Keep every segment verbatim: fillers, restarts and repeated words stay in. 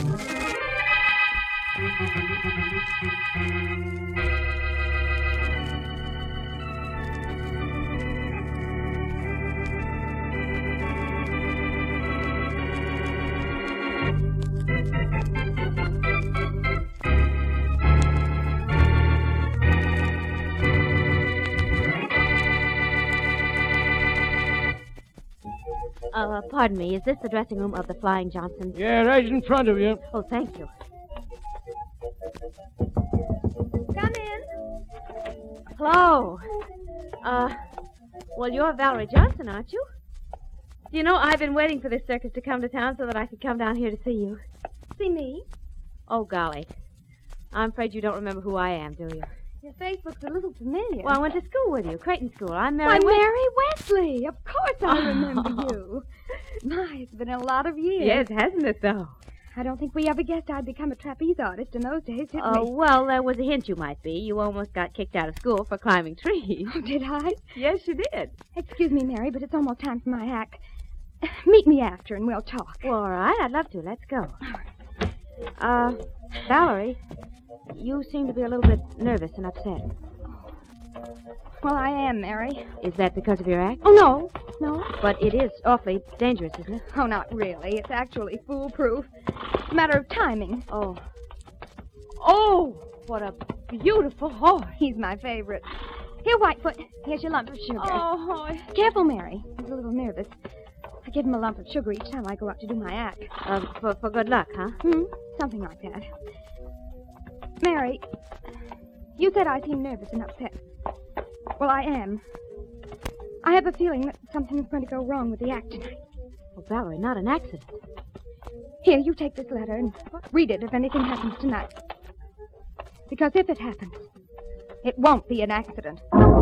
Uh, pardon me, is this the dressing room of the Flying Johnsons? Yeah, right in front of you. Oh, thank you. Come in. Hello. Uh, well, you're Valerie Johnson, aren't you? You know, I've been waiting for this circus to come to town so that I could come down here to see you. See me? Oh, golly. I'm afraid you don't remember who I am, do you? Your face looks a little familiar. Well, I went to school with you, Creighton School. I'm Mary Why, West- Mary Wesley. Of course I Oh. remember you. My, it's been a lot of years. Yes, hasn't it, though? I don't think we ever guessed I'd become a trapeze artist in those days, did Oh, we? well, there was a hint you might be. You almost got kicked out of school for climbing trees. Oh, did I? Yes, you did. Excuse me, Mary, but it's almost time for my act. Meet me after and we'll talk. Well, all right, I'd love to. Let's go. Uh, Valerie, you seem to be a little bit nervous and upset. Well, I am, Mary. Is that because of your act? Oh, no. No. But it is awfully dangerous, isn't it? Oh, not really. It's actually foolproof. It's a matter of timing. Oh. Oh, what a beautiful horse. He's my favorite. Here, Whitefoot. Here's your lump of sugar. Oh, Careful, Mary. He's a little nervous. I give him a lump of sugar each time I go out to do my act. uh, for, for good luck, huh? Hmm? Something like that. Mary, you said I seem nervous and upset. Well, I am. I have a feeling that something's going to go wrong with the act tonight. Oh, Valerie, not an accident. Here, you take this letter and read it if anything happens tonight. Because if it happens, it won't be an accident.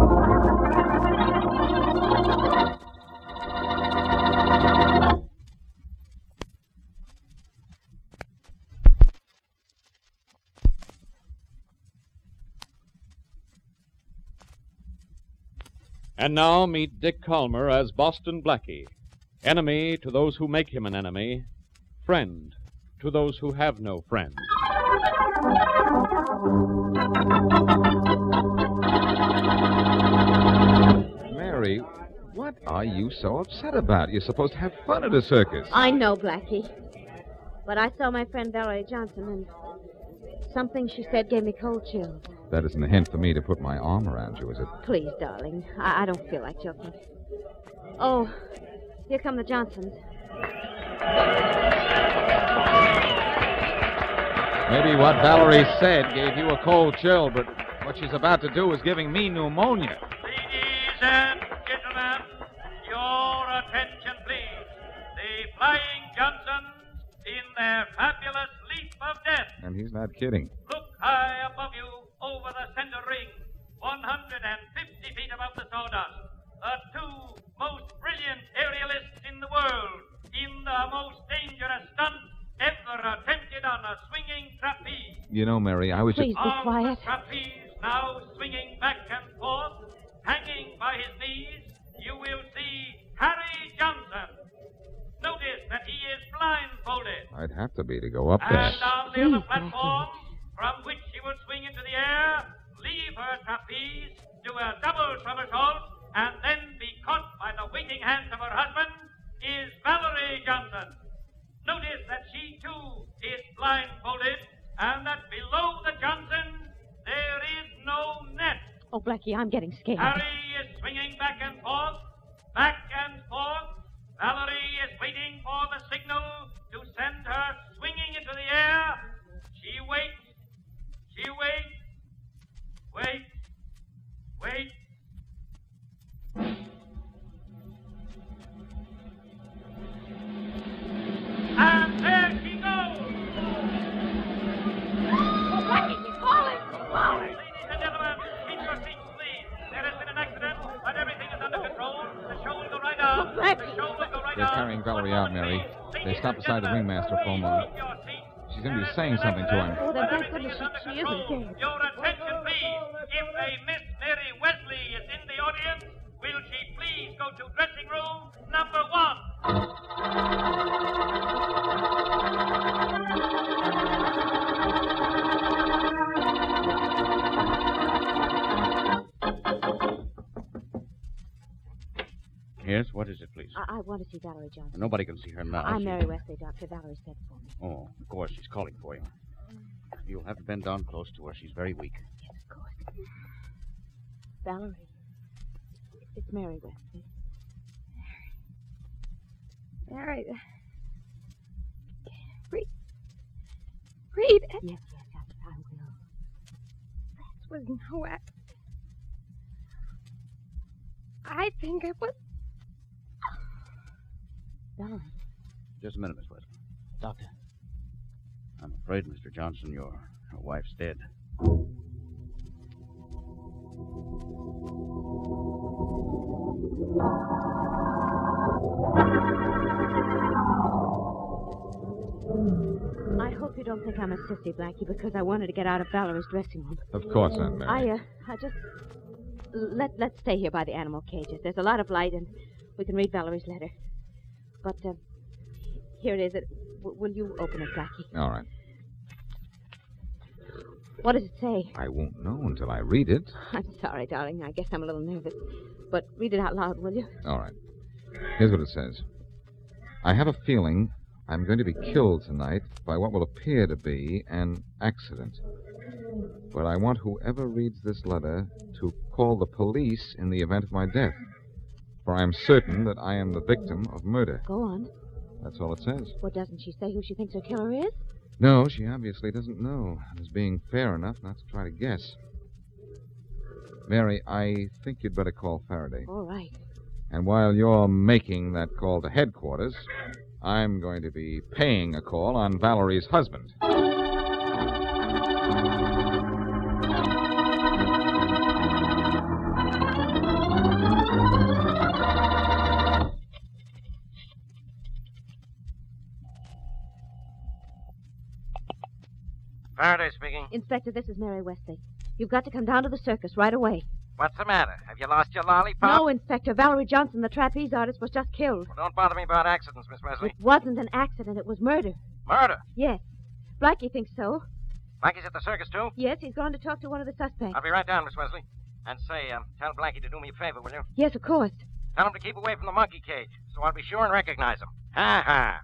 And now meet Dick Calmer as Boston Blackie. Enemy to those who make him an enemy. Friend to those who have no friend. Mary, what are you so upset about? You're supposed to have fun at a circus. I know, Blackie. But I saw my friend Valerie Johnson, and something she said gave me cold chills. That isn't a hint for me to put my arm around you, is it? Please, darling. I, I don't feel like joking. Oh, here come the Johnsons. Maybe what Valerie said gave you a cold chill, but what she's about to do is giving me pneumonia. Ladies and gentlemen, your attention, please. The Flying Johnsons in their fabulous leap of death. And he's not kidding. Look high above you over the center ring, one hundred fifty feet above the sawdust. The two most brilliant aerialists in the world in the most dangerous stunt ever attempted on a swinging trapeze. You know, Mary, I was Please just... be On quiet. the trapeze, now swinging back and forth, hanging by his knees, you will see Harry Johnson. Notice that he is blindfolded. I'd have to be to go up there. And on the Please, other platform, from which she will swing into the air, leave her trapeze, do a double somersault, and then be caught by the waiting hands of her husband, is Valerie Johnson. Notice that she, too, is blindfolded, and that below the Johnson, there is no net. Oh, Blackie, I'm getting scared. Harry is swinging back and forth, back and forth. Valerie is waiting for the signal to send her swinging into the air. She waits. She waits. Wait. Wait. And there she goes. Oh, Blackie, you're falling. Falling. Ladies and gentlemen, keep your seats, please. There has been an accident, but everything is under control. The show will go right on. The show will go right They're on. carrying Valerie out, Mary. They stopped beside the ringmaster for a moment. She's going to be saying something to him. Oh, then thank goodness she, she isn't dead. Your attention, please. If a Miss Mary Wesley is in the audience, will she please go to dressing room number one? Yes, what is it, please? I, I want to see Valerie Johnson. Nobody can see her now. I'm She- Mary Wesley, Doctor. Valerie sent for me. Oh, of course, she's calling for you. You'll have to bend down close to her. She's very weak. Yes, of course. Valerie. It's Mary Wesley. Mary. Read. Read. Yes, yes, I, I will. That was no accident. I think it was. Valerie. Just a minute, Miss Wesley. Doctor. I'm afraid, Mister Johnson, your, your wife's dead. I hope you don't think I'm a sissy, Blackie, because I wanted to get out of Valerie's dressing room. Of course, Aunt Mary. I, uh, I just... Let, let's stay here by the animal cages. There's a lot of light, and we can read Valerie's letter. But, uh, here it is. It, w- will you open it, Blackie? All right. What does it say? I won't know until I read it. I'm sorry, darling. I guess I'm a little nervous. But read it out loud, will you? All right. Here's what it says. I have a feeling I'm going to be killed tonight by what will appear to be an accident. But I want whoever reads this letter to call the police in the event of my death. For I am certain that I am the victim of murder. Go on. That's all it says. Well, doesn't she say who she thinks her killer is? No, she obviously doesn't know. And is being fair enough not to try to guess. Mary, I think you'd better call Faraday. All right. And while you're making that call to headquarters, I'm going to be paying a call on Valerie's husband. Faraday speaking. Inspector, this is Mary Wesley. You've got to come down to the circus right away. What's the matter? Have you lost your lollipop? No, Inspector. Valerie Johnson, the trapeze artist, was just killed. Well, don't bother me about accidents, Miss Wesley. It wasn't an accident. It was murder. Murder? Yes. Blackie thinks so. Blankie's at the circus, too? Yes, he's gone to talk to one of the suspects. I'll be right down, Miss Wesley. And say, um, tell Blackie to do me a favor, will you? Yes, of course. Tell him to keep away from the monkey cage, so I'll be sure and recognize him. Ha ha.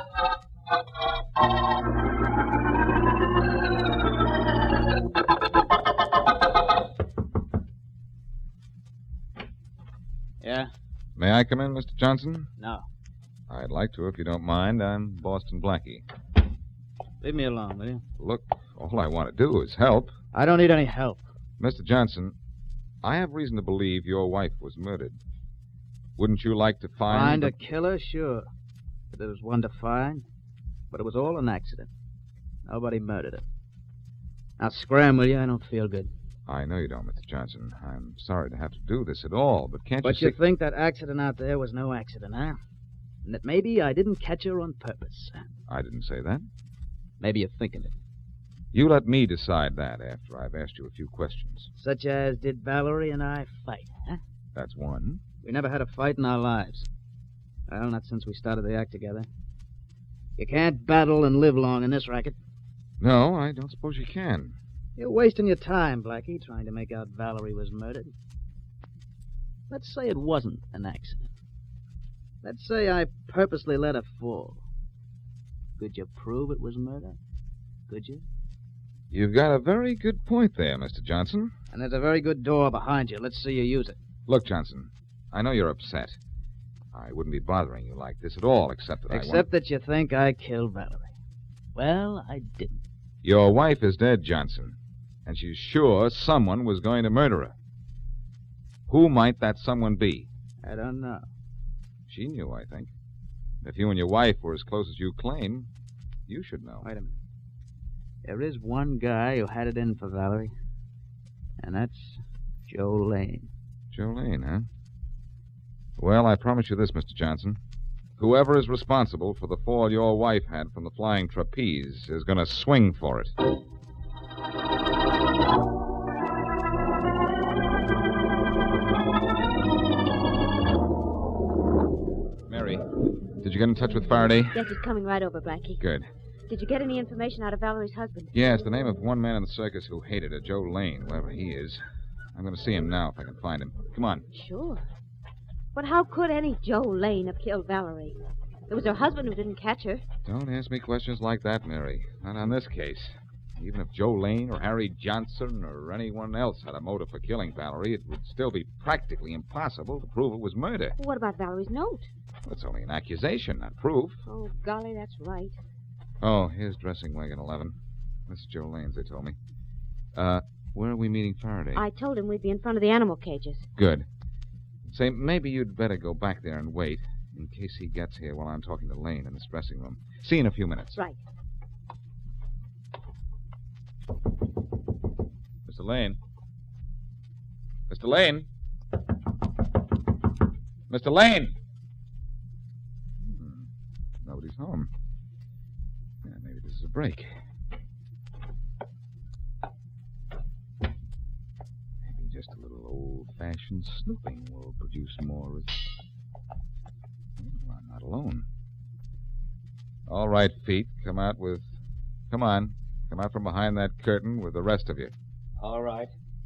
Yeah? May I come in, Mister Johnson? No. I'd like to, if you don't mind. I'm Boston Blackie. Leave me alone, will you? Look, all I want to do is help. I don't need any help. Mister Johnson, I have reason to believe your wife was murdered. Wouldn't you like to find... Find the... a killer? Sure. If there was one to find. But it was all an accident. Nobody murdered her. Now scram, will you? I don't feel good. I know you don't, Mister Johnson. I'm sorry to have to do this at all, but can't But you you see... think that accident out there was no accident, huh? And that maybe I didn't catch her on purpose. I didn't say that. Maybe you're thinking it. You let me decide that after I've asked you a few questions. Such as, did Valerie and I fight, huh? That's one. We never had a fight in our lives. Well, not since we started the act together. You can't battle and live long in this racket. No, I don't suppose you can. You're wasting your time, Blackie, trying to make out Valerie was murdered. Let's say it wasn't an accident. Let's say I purposely let her fall. Could you prove it was murder? Could you? You've got a very good point there, Mister Johnson. And there's a very good door behind you. Let's see you use it. Look, Johnson, I know you're upset. I wouldn't be bothering you like this at all, except that I Except want... that you think I killed Valerie. Well, I didn't. Your wife is dead, Johnson, and she's sure someone was going to murder her. Who might that someone be? I don't know. She knew, I think. If you and your wife were as close as you claim, you should know. Wait a minute. There is one guy who had it in for Valerie, and that's Joe Lane. Joe Lane, huh? Well, I promise you this, Mister Johnson. Whoever is responsible for the fall your wife had from the flying trapeze is going to swing for it. Mary, did you get in touch with Faraday? Yes, he's coming right over, Blackie. Good. Did you get any information out of Valerie's husband? Yeah, it's the name of one man in the circus who hated her, Joe Lane, whoever he is. I'm going to see him now if I can find him. Come on. Sure. But how could any Joe Lane have killed Valerie? It was her husband who didn't catch her. Don't ask me questions like that, Mary. Not on this case. Even if Joe Lane or Harry Johnson or anyone else had a motive for killing Valerie, it would still be practically impossible to prove it was murder. What about Valerie's note? It's only an accusation, not proof. Oh, golly, that's right. Oh, here's dressing wagon eleven. This is Joe Lane's, they told me. Uh, where are we meeting Faraday? I told him we'd be in front of the animal cages. Good. Say, maybe you'd better go back there and wait, in case he gets here while I'm talking to Lane in this dressing room. See you in a few minutes. Right. Mister Lane. Mister Lane. Mister Lane. Hmm. Nobody's home. Yeah, maybe this is a break. Maybe just a little old-fashioned snooping will produce more res- Oh, I'm not alone. All right, Feet. Come out with... Come on. Come out from behind that curtain with the rest of you. All right.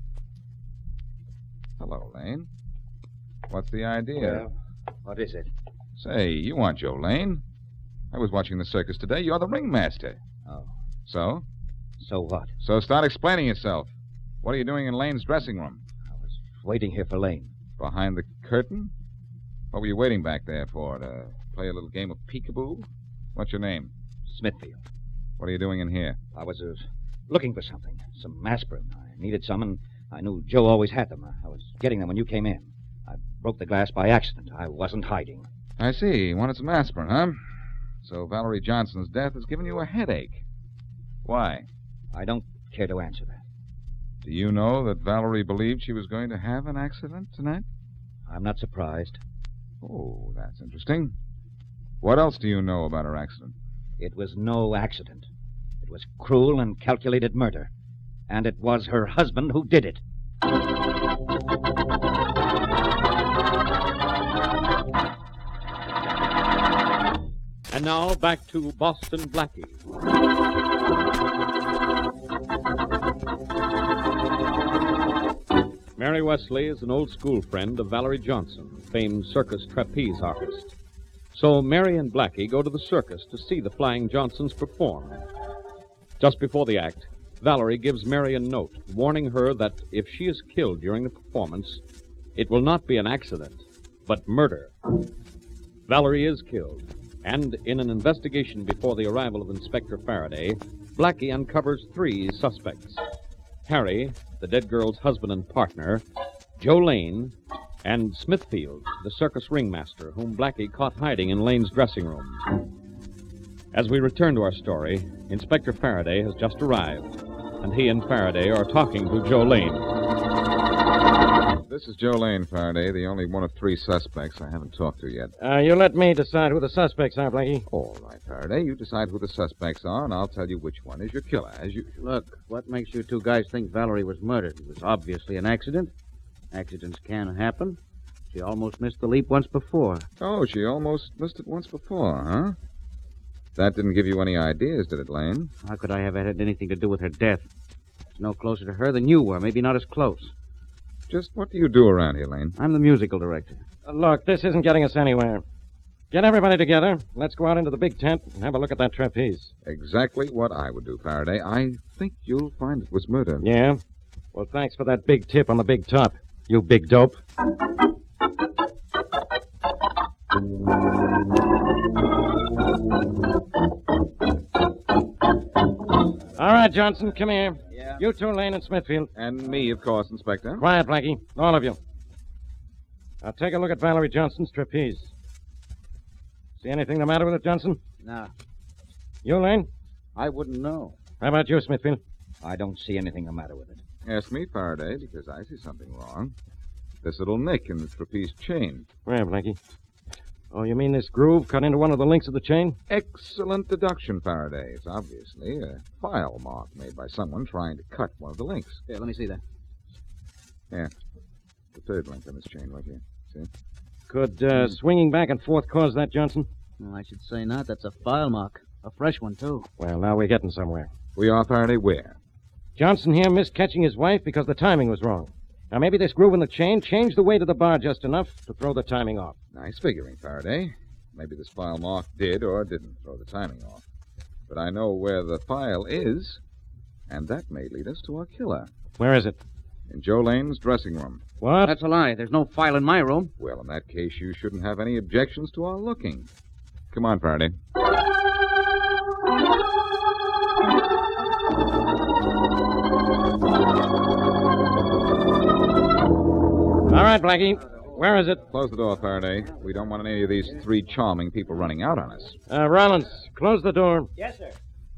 Hello, Lane. What's the idea? Well, what is it? Say, you aren't Joe Lane. I was watching the circus today. You're the ringmaster. Oh. So? So what? So start explaining yourself. What are you doing in Lane's dressing room? I was waiting here for Lane. Behind the curtain? What were you waiting back there for? To play a little game of peekaboo? What's your name? Smithfield. What are you doing in here? I was uh, looking for something. Some aspirin. I needed some, and I knew Joe always had them. I was getting them when you came in. I broke the glass by accident. I wasn't hiding. I see. You wanted some aspirin, huh? So Valerie Johnson's death has given you a headache. Why? I don't care to answer that. Do you know that Valerie believed she was going to have an accident tonight? I'm not surprised. Oh, that's interesting. What else do you know about her accident? It was no accident. It was cruel and calculated murder. And it was her husband who did it. And now back to Boston Blackie. Mary Wesley is an old school friend of Valerie Johnson, famed circus trapeze artist. So Mary and Blackie go to the circus to see the Flying Johnsons perform. Just before the act, Valerie gives Mary a note warning her that if she is killed during the performance, it will not be an accident, but murder. Valerie is killed, and in an investigation before the arrival of Inspector Faraday, Blackie uncovers three suspects. Harry, the dead girl's husband and partner, Joe Lane, and Smithfield, the circus ringmaster, whom Blackie caught hiding in Lane's dressing room. As we return to our story, Inspector Faraday has just arrived, and he and Faraday are talking to Joe Lane. This is Joe Lane, Faraday, the only one of three suspects I haven't talked to yet. Uh, you let me decide who the suspects are, Blackie. All right, Faraday, you decide who the suspects are, and I'll tell you which one is your killer, as usual. Look, what makes you two guys think Valerie was murdered? It was obviously an accident. Accidents can happen. She almost missed the leap once before. Oh, she almost missed it once before, huh? That didn't give you any ideas, did it, Lane? How could I have had anything to do with her death? I was no closer to her than you were, maybe not as close. Just what do you do around here, Lane? I'm the musical director. Uh, look, this isn't getting us anywhere. Get everybody together. Let's go out into the big tent and have a look at that trapeze. Exactly what I would do, Faraday. I think you'll find it was murder. Yeah? Well, thanks for that big tip on the big top, you big dope. All right, Johnson, come here. Yeah? You two, Lane and Smithfield. And me, of course, Inspector. Quiet, Blackie. All of you. Now take a look at Valerie Johnson's trapeze. See anything the matter with it, Johnson? No. You, Lane? I wouldn't know. How about you, Smithfield? I don't see anything the matter with it. Ask me, Faraday, because I see something wrong. This little nick in the trapeze chain. Where, Blackie? Oh, you mean this groove cut into one of the links of the chain? Excellent deduction, Faraday. It's obviously a file mark made by someone trying to cut one of the links. Here, let me see that. Yeah. The third link on this chain right here. See? Could uh, swinging back and forth cause that, Johnson? No, I should say not. That's a file mark. A fresh one, too. Well, now we're getting somewhere. We are, Faraday, where? Johnson here missed catching his wife because the timing was wrong. Now, maybe this groove in the chain changed the weight of the bar just enough to throw the timing off. Nice figuring, Faraday. Maybe this file mark did or didn't throw the timing off. But I know where the file is, and that may lead us to our killer. Where is it? In Joe Lane's dressing room. What? That's a lie. There's no file in my room. Well, in that case, you shouldn't have any objections to our looking. Come on, Faraday. All right, Blackie. Where is it? Close the door, Faraday. We don't want any of these three charming people running out on us. Uh, Rollins, close the door. Yes, sir.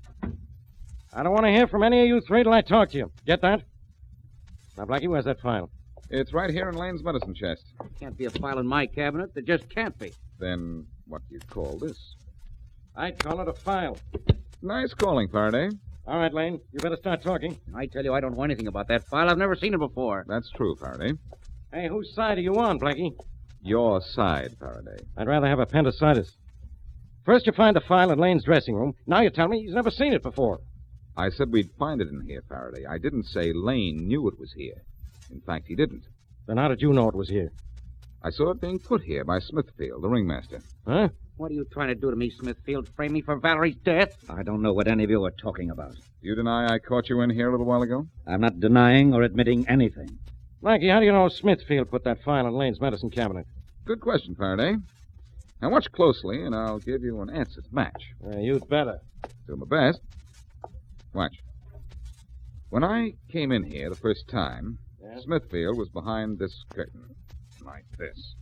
I don't want to hear from any of you three till I talk to you. Get that? Now, Blackie, where's that file? It's right here in Lane's medicine chest. Can't be a file in my cabinet. There just can't be. Then what do you call this? I'd call it a file. Nice calling, Faraday. All right, Lane. You better start talking. I tell you, I don't know anything about that file. I've never seen it before. That's true, Faraday. Hey, whose side are you on, Blackie? Your side, Faraday. I'd rather have appendicitis. First you find the file in Lane's dressing room. Now you tell me he's never seen it before. I said we'd find it in here, Faraday. I didn't say Lane knew it was here. In fact, he didn't. Then how did you know it was here? I saw it being put here by Smithfield, the ringmaster. Huh? What are you trying to do to me, Smithfield? Frame me for Valerie's death? I don't know what any of you are talking about. Do you deny I caught you in here a little while ago? I'm not denying or admitting anything. Blackie, how do you know Smithfield put that file in Lane's medicine cabinet? Good question, Faraday. Now watch closely, and I'll give you an answer to match. Uh, you'd better. Do my best. Watch. When I came in here the first time, Yeah? Smithfield was behind this curtain, like this.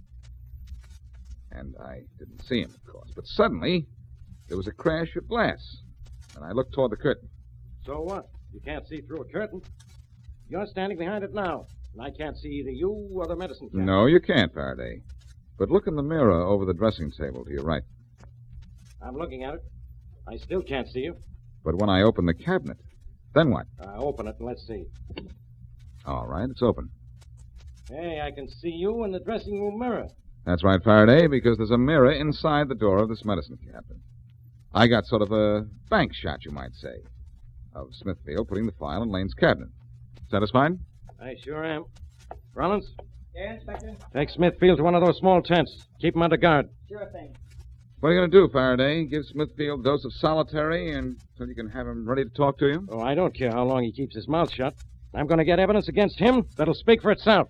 And I didn't see him, of course. But suddenly, there was a crash of glass, and I looked toward the curtain. So what? You can't see through a curtain. You're standing behind it now, and I can't see either you or the medicine cabinet. No, you can't, Faraday. But look in the mirror over the dressing table to your right. I'm looking at it. I still can't see you. But when I open the cabinet, then what? Uh, open it and let's see. All right, it's open. Hey, I can see you in the dressing room mirror. That's right, Faraday, because there's a mirror inside the door of this medicine cabinet. I got sort of a bank shot, you might say, of Smithfield putting the file in Lane's cabinet. Satisfied? I sure am. Rollins, Yeah, Inspector? take Smithfield to one of those small tents. Keep him under guard. Sure thing. What are you going to do, Faraday? Give Smithfield a dose of solitary until you can have him ready to talk to you? Oh, I don't care how long he keeps his mouth shut. I'm going to get evidence against him that'll speak for itself.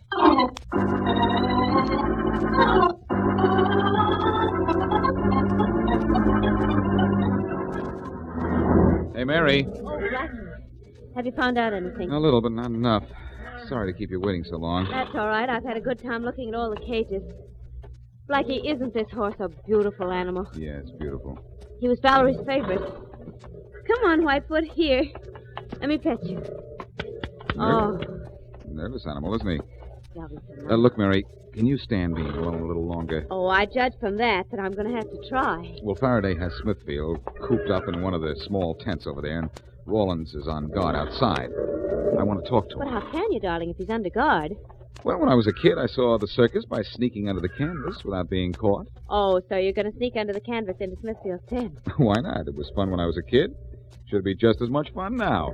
Hey, Mary. Oh, Blackie. Have you found out anything? A little, but not enough. Sorry to keep you waiting so long. That's all right. I've had a good time looking at all the cages. Blackie, isn't this horse a beautiful animal? Yeah, it's beautiful. He was Valerie's favorite. Come on, Whitefoot, here. Let me pet you. Oh. Nervous animal, isn't he? That'll be so Uh, nice. look, Mary, can you stand being alone a little longer? Oh, I judge from that that I'm going to have to try. Well, Faraday has Smithfield cooped up in one of the small tents over there, and Rawlins is on guard outside. I want to talk to But him. how can you, darling, if he's under guard? Well, when I was a kid, I saw the circus by sneaking under the canvas without being caught. Oh, so you're going to sneak under the canvas into Smithfield's tent. Why not? It was fun when I was a kid. Should be just as much fun now.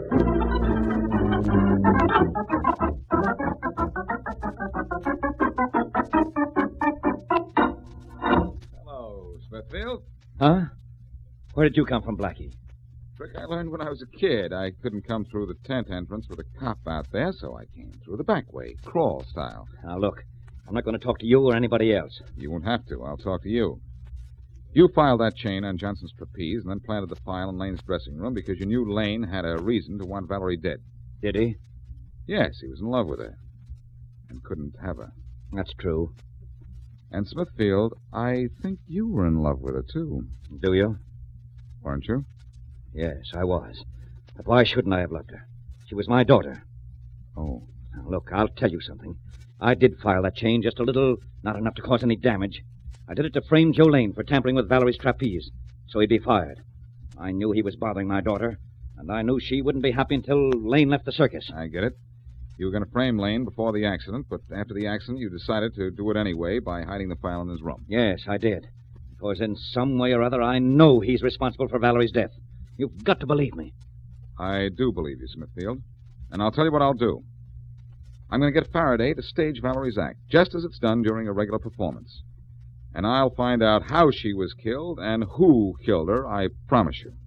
Hello, Smithfield. Huh? Where did you come from, Blackie? Trick I learned when I was a kid. I couldn't come through the tent entrance with a cop out there, so I came through the back way, crawl style. Now, look, I'm not going to talk to you or anybody else. You won't have to. I'll talk to you. You filed that chain on Johnson's trapeze and then planted the file in Lane's dressing room because you knew Lane had a reason to want Valerie dead. Did he? Yes, he was in love with her and couldn't have her. That's true. And Smithfield, I think you were in love with her, too. Do you? Weren't you? Yes, I was. But why shouldn't I have loved her? She was my daughter. Oh. Now, look, I'll tell you something. I did file that chain just a little, not enough to cause any damage. I did it to frame Joe Lane for tampering with Valerie's trapeze, so he'd be fired. I knew he was bothering my daughter, and I knew she wouldn't be happy until Lane left the circus. I get it. You were going to frame Lane before the accident, but after the accident, you decided to do it anyway by hiding the file in his room. Yes, I did. Because in some way or other, I know he's responsible for Valerie's death. You've got to believe me. I do believe you, Smithfield. And I'll tell you what I'll do. I'm going to get Faraday to stage Valerie's act, just as it's done during a regular performance. And I'll find out how she was killed and who killed her, I promise you.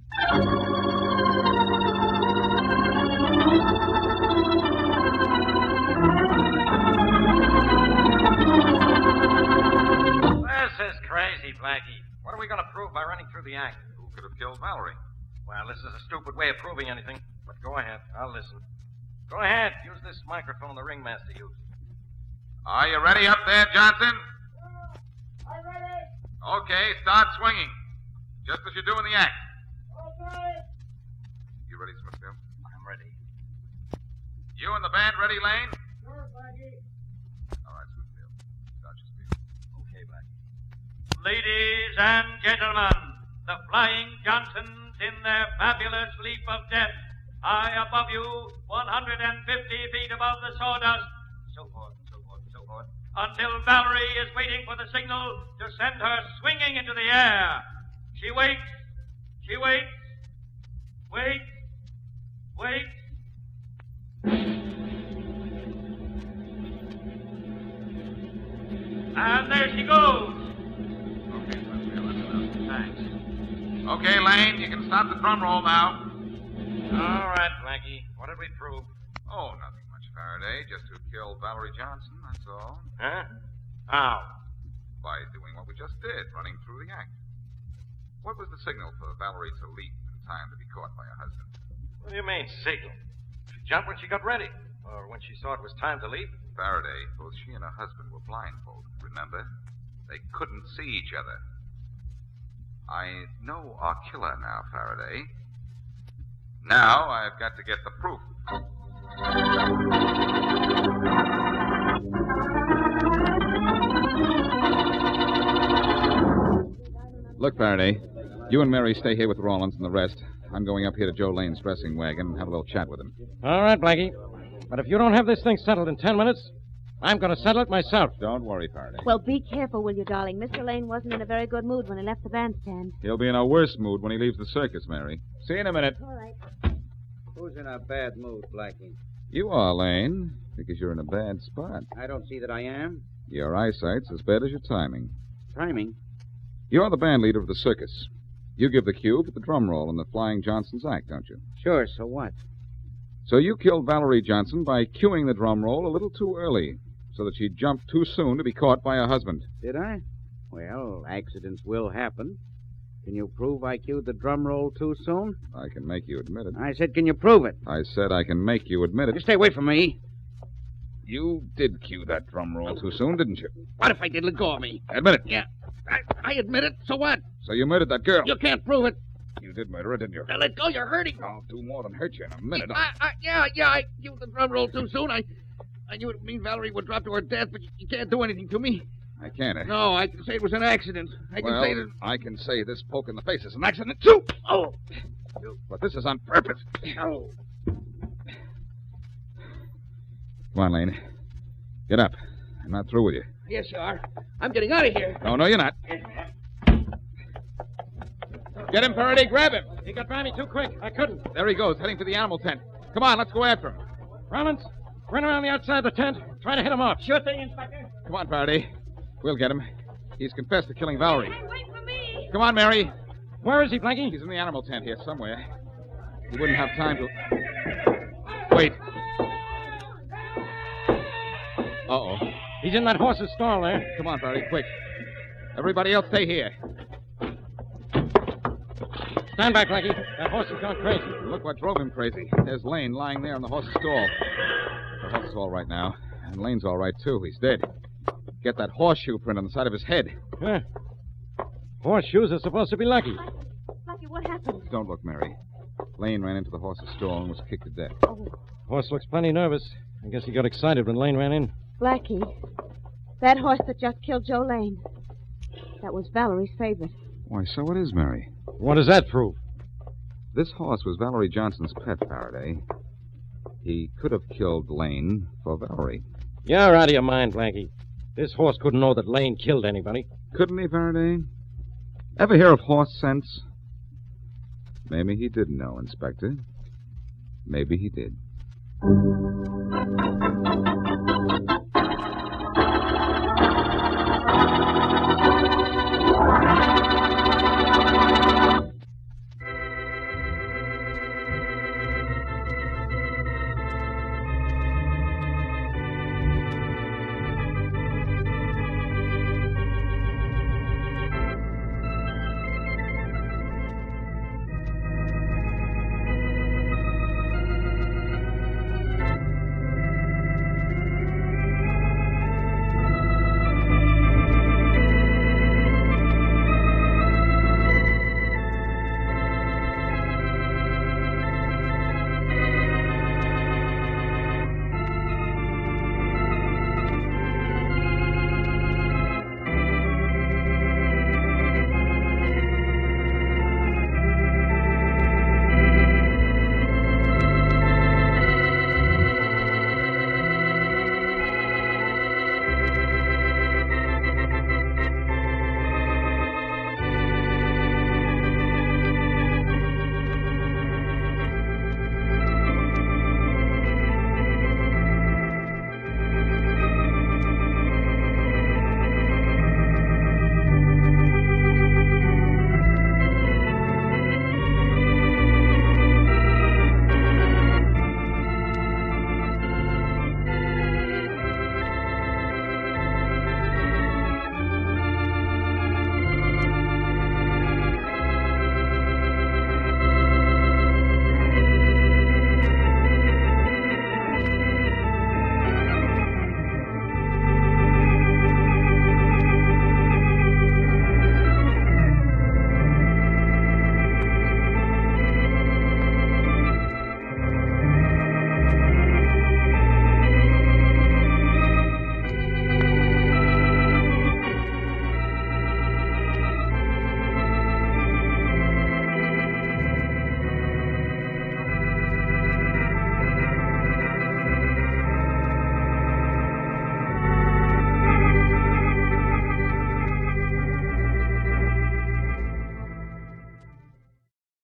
This is crazy, Blackie. What are we going to prove by running through the act? Who could have killed Valerie? Well, this is a stupid way of proving anything. But go ahead. I'll listen. Go ahead. Use this microphone the ringmaster used. Are you ready up there, Johnson? I'm ready. Okay, start swinging. Just as you do in the act. Okay. You ready, Smithfield? I'm ready. You and the band ready, Lane? Sure, Blackie. All right, Smithfield. Start your speed. Okay, Blackie. Ladies and gentlemen, the Flying Johnsons in their fabulous leap of death, high above you, one hundred fifty feet above the sawdust, so forth, so forth, so forth, until Valerie is waiting for the signal to send her swinging into the air. She waits, she waits, waits, waits. And there she goes. Okay, Smithfield, that's enough. Thanks. Okay, Lane, you can stop the drum roll now. All right, Blackie. What did we prove? Oh, nothing much, Faraday. Just who killed Valerie Johnson, that's all. Huh? How? By doing what we just did, running through the act. What was the signal for Valerie to leap in time to be caught by her husband? What do you mean, signal? She jumped when she got ready. Or when she saw it was time to leave. Faraday, both she and her husband were blindfolded, remember? They couldn't see each other. I know our killer now, Faraday. Now I've got to get the proof. Look, Faraday, you and Mary stay here with Rawlins and the rest. I'm going up here to Joe Lane's dressing wagon and have a little chat with him. All right, Blackie. But if you don't have this thing settled in ten minutes, I'm going to settle it myself. Don't worry, Faraday. Well, be careful, will you, darling? Mister Lane wasn't in a very good mood when he left the bandstand. He'll be in a worse mood when he leaves the circus, Mary. See you in a minute. All right. Who's in a bad mood, Blackie? You are, Lane, because you're in a bad spot. I don't see that I am. Your eyesight's as bad as your timing. Timing? You're the band leader of the circus. You give the cue for the drum roll in the Flying Johnson's act, don't you? Sure, so what? So you killed Valerie Johnson by cueing the drum roll a little too early, so that she jumped too soon to be caught by her husband. Did I? Well, accidents will happen. Can you prove I cued the drum roll too soon? I can make you admit it. I said, can you prove it? I said I can make you admit it. You stay away from me. You did cue that drum roll too soon, didn't you? What if I did? Let go of me. Admit it. Yeah, I, I admit it. So what? So you murdered that girl. You can't prove it. You did murder her, didn't you? Now let go. You're hurting. I'll do more than hurt you in a minute. I, I, yeah, yeah, I cued the drum roll too soon. I, I knew it would mean Valerie would drop to her death, but you, you can't do anything to me. I can't, eh? No, I can say it was an accident. I can well, say that. I can say this poke in the face is an accident, too. Oh. But this is on purpose. Oh. Come on, Lane. Get up. I'm not through with you. Yes, you are. I'm getting out of here. No, no, you're not. Get him, Faraday. Grab him. He got by me too quick. I couldn't. There he goes, heading for the animal tent. Come on, let's go after him. Rollins, run around the outside of the tent. Try to hit him off. Sure thing, Inspector. Come on, Faraday. We'll get him. He's confessed to killing Valerie. Wait for me. Come on, Mary. Where is he, Blackie? He's in the animal tent here somewhere. He wouldn't have time to... Wait. Uh-oh. He's in that horse's stall there. Come on, Faraday, quick. Everybody else stay here. Stand back, Blackie. That horse has gone crazy. Look what drove him crazy. There's Lane lying there in the horse's stall. The horse is all right now. And Lane's all right, too. He's dead. Get that horseshoe print on the side of his head. Huh. Horseshoes are supposed to be lucky. Lucky, what happened? Don't look, Mary. Lane ran into the horse's stall and was kicked to death. Oh, Horse looks plenty nervous. I guess he got excited when Lane ran in. Blackie, that horse that just killed Joe Lane, that was Valerie's favorite. Why, so it is, Mary. What does that prove? This horse was Valerie Johnson's pet, Faraday. He could have killed Lane for Valerie. You're out of your mind, Blackie. This horse couldn't know that Lane killed anybody. Couldn't he, Faraday? Ever hear of horse sense? Maybe he didn't know, Inspector. Maybe he did. Thank you.